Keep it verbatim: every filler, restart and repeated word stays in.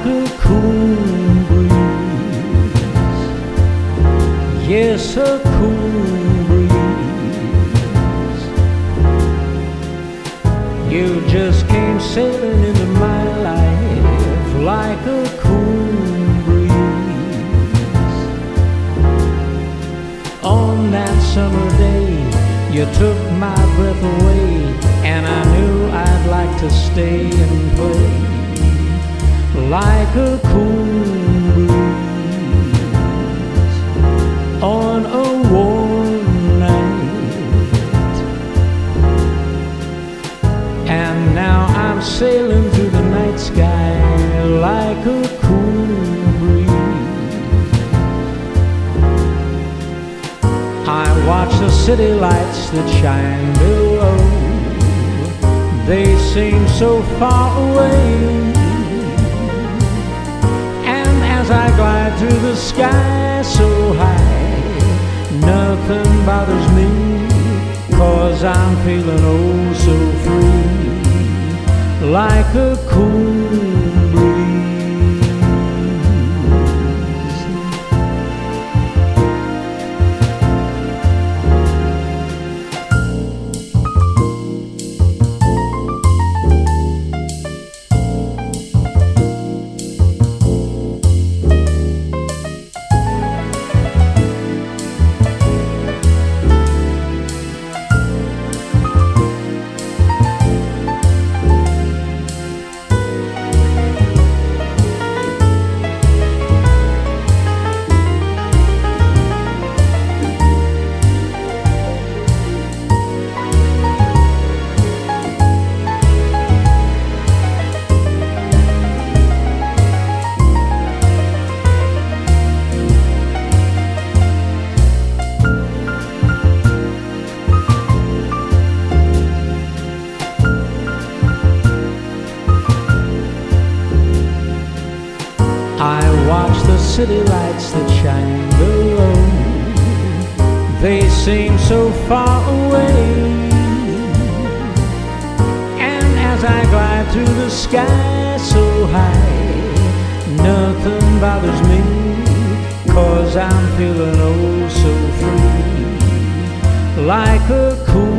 a cool breeze. Yes, a cool breeze. You just came sailing into my life like a cool breeze. On that summer day, you took my breath away, and I knew I'd like to stay and play like a cool breeze on a warm night. And now I'm sailing through the night sky like a cool breeze. I watch the city lights that shine below. They seem so far away, and as I glide through the sky so high, nothing bothers me, 'cause I'm feeling oh so free, like a cool breeze. I watch the city lights that shine below. They seem so far away, and as I glide through the sky so high, nothing bothers me, 'cause I'm feeling oh so free, like a cool